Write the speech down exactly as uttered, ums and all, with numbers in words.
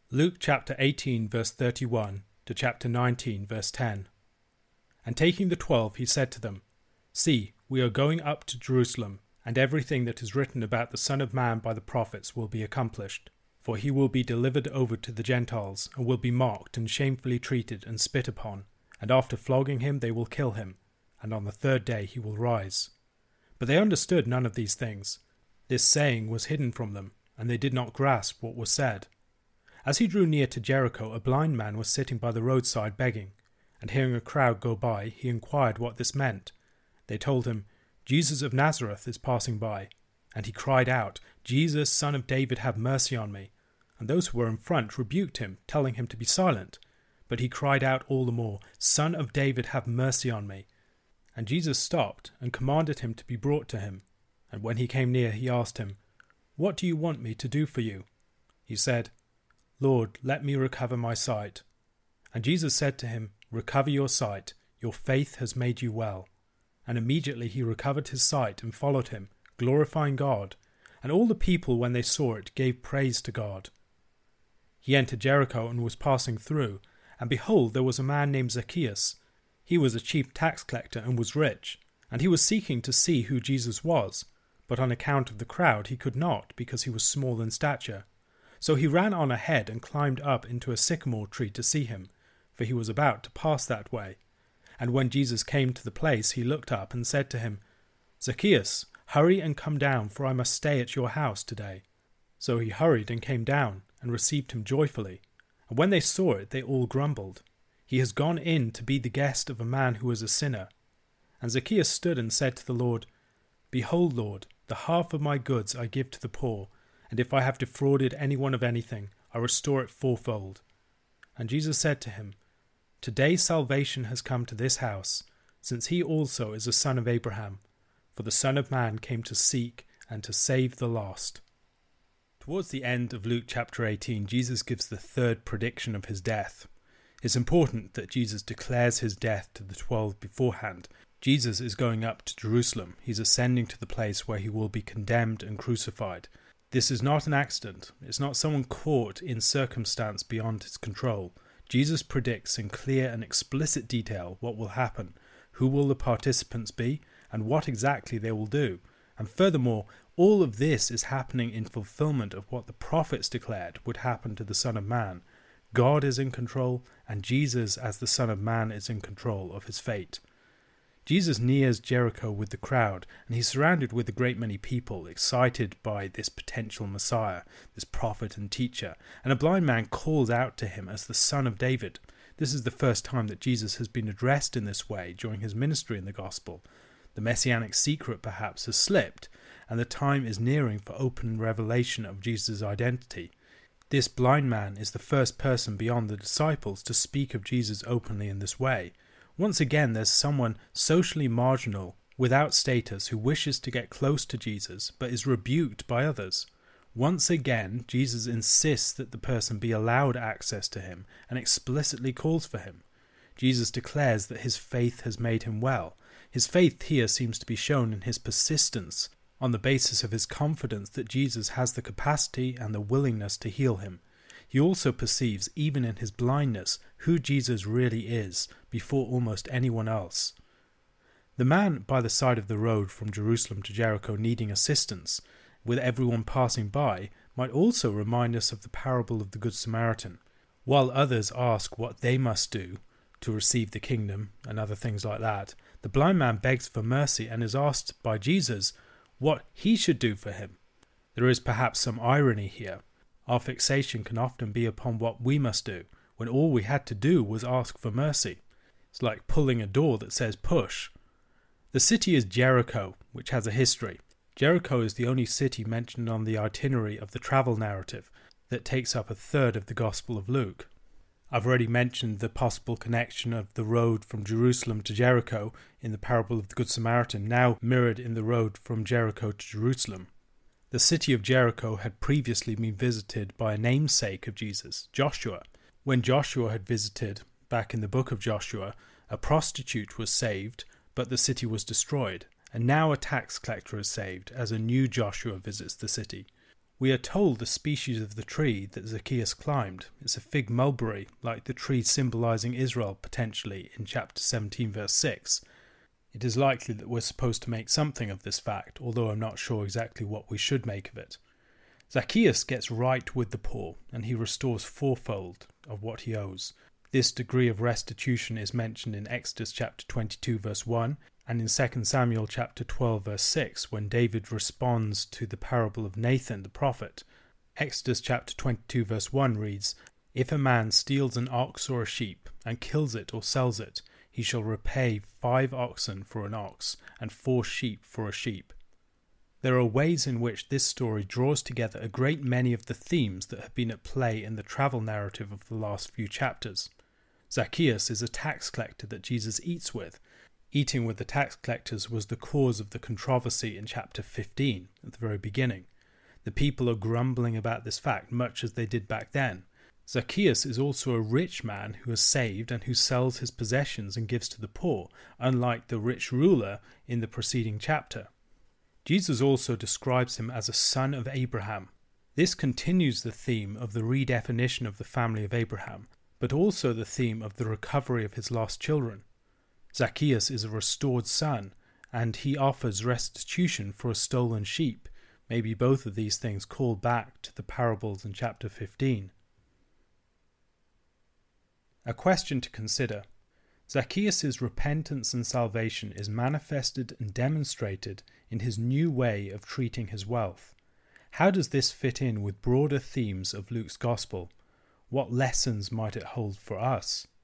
Luke chapter eighteen verse thirty-one to chapter nineteen verse ten. And taking the twelve, he said to them, See, we are going up to Jerusalem, and everything that is written about the Son of Man by the prophets will be accomplished. For he will be delivered over to the Gentiles, and will be mocked and shamefully treated and spit upon, and after flogging him they will kill him, and on the third day he will rise. But they understood none of these things. This saying was hidden from them, and they did not grasp what was said. As he drew near to Jericho, a blind man was sitting by the roadside begging, and hearing a crowd go by, he inquired what this meant. They told him, Jesus of Nazareth is passing by. And he cried out, Jesus, Son of David, have mercy on me. And those who were in front rebuked him, telling him to be silent. But he cried out all the more, Son of David, have mercy on me. And Jesus stopped and commanded him to be brought to him. And when he came near, he asked him, What do you want me to do for you? He said, Lord, let me recover my sight. And Jesus said to him, Recover your sight, your faith has made you well. And immediately he recovered his sight and followed him, glorifying God. And all the people, when they saw it, gave praise to God. He entered Jericho and was passing through, and behold, there was a man named Zacchaeus. He was a chief tax collector and was rich, and he was seeking to see who Jesus was, but on account of the crowd he could not, because he was small in stature. So he ran on ahead and climbed up into a sycamore tree to see him, for he was about to pass that way. And when Jesus came to the place, he looked up and said to him, Zacchaeus, hurry and come down, for I must stay at your house today. So he hurried and came down, and received him joyfully. And when they saw it, they all grumbled. He has gone in to be the guest of a man who is a sinner. And Zacchaeus stood and said to the Lord, Behold, Lord, the half of my goods I give to the poor, and if I have defrauded anyone of anything, I restore it fourfold. And Jesus said to him, Today salvation has come to this house, since he also is a son of Abraham. For the Son of Man came to seek and to save the lost. Towards the end of Luke chapter eighteen, Jesus gives the third prediction of his death. It's important that Jesus declares his death to the twelve beforehand. Jesus is going up to Jerusalem. He's ascending to the place where he will be condemned and crucified. This is not an accident. It's not someone caught in circumstance beyond his control. Jesus predicts in clear and explicit detail what will happen, who will the participants be, and what exactly they will do. And furthermore, all of this is happening in fulfillment of what the prophets declared would happen to the Son of Man. God is in control, and Jesus as the Son of Man is in control of his fate. Jesus nears Jericho with the crowd, and he's surrounded with a great many people, excited by this potential Messiah, this prophet and teacher, and a blind man calls out to him as the Son of David. This is the first time that Jesus has been addressed in this way during his ministry in the gospel. The messianic secret perhaps has slipped, and the time is nearing for open revelation of Jesus' identity. This blind man is the first person beyond the disciples to speak of Jesus openly in this way. Once again, there's someone socially marginal, without status, who wishes to get close to Jesus, but is rebuked by others. Once again, Jesus insists that the person be allowed access to him, and explicitly calls for him. Jesus declares that his faith has made him well. His faith here seems to be shown in his persistence, on the basis of his confidence that Jesus has the capacity and the willingness to heal him. He also perceives, even in his blindness, who Jesus really is, before almost anyone else. The man by the side of the road from Jerusalem to Jericho needing assistance, with everyone passing by, might also remind us of the parable of the Good Samaritan. While others ask what they must do to receive the kingdom and other things like that, the blind man begs for mercy and is asked by Jesus what he should do for him. There is perhaps some irony here. Our fixation can often be upon what we must do, when all we had to do was ask for mercy. It's like pulling a door that says push. The city is Jericho, which has a history. Jericho is the only city mentioned on the itinerary of the travel narrative that takes up a third of the Gospel of Luke. I've already mentioned the possible connection of the road from Jerusalem to Jericho in the parable of the Good Samaritan, now mirrored in the road from Jericho to Jerusalem. The city of Jericho had previously been visited by a namesake of Jesus, Joshua. When Joshua had visited, back in the book of Joshua, a prostitute was saved, but the city was destroyed. And now a tax collector is saved, as a new Joshua visits the city. We are told the species of the tree that Zacchaeus climbed. It's a fig mulberry, like the tree symbolizing Israel potentially in chapter seventeen verse six. It is likely that we're supposed to make something of this fact, although I'm not sure exactly what we should make of it. Zacchaeus gets right with the poor, and he restores fourfold of what he owes. This degree of restitution is mentioned in Exodus chapter twenty-two verse one, and in Second Samuel chapter twelve verse six, when David responds to the parable of Nathan the prophet. Exodus chapter twenty-two verse one reads, "If a man steals an ox or a sheep, and kills it or sells it, he shall repay five oxen for an ox, and four sheep for a sheep." There are ways in which this story draws together a great many of the themes that have been at play in the travel narrative of the last few chapters. Zacchaeus is a tax collector that Jesus eats with. Eating with the tax collectors was the cause of the controversy in chapter fifteen, at the very beginning. The people are grumbling about this fact, much as they did back then. Zacchaeus is also a rich man who is saved and who sells his possessions and gives to the poor, unlike the rich ruler in the preceding chapter. Jesus also describes him as a son of Abraham. This continues the theme of the redefinition of the family of Abraham, but also the theme of the recovery of his lost children. Zacchaeus is a restored son, and he offers restitution for a stolen sheep. Maybe both of these things call back to the parables in chapter fifteen. A question to consider. Zacchaeus' repentance and salvation is manifested and demonstrated in his new way of treating his wealth. How does this fit in with broader themes of Luke's Gospel? What lessons might it hold for us?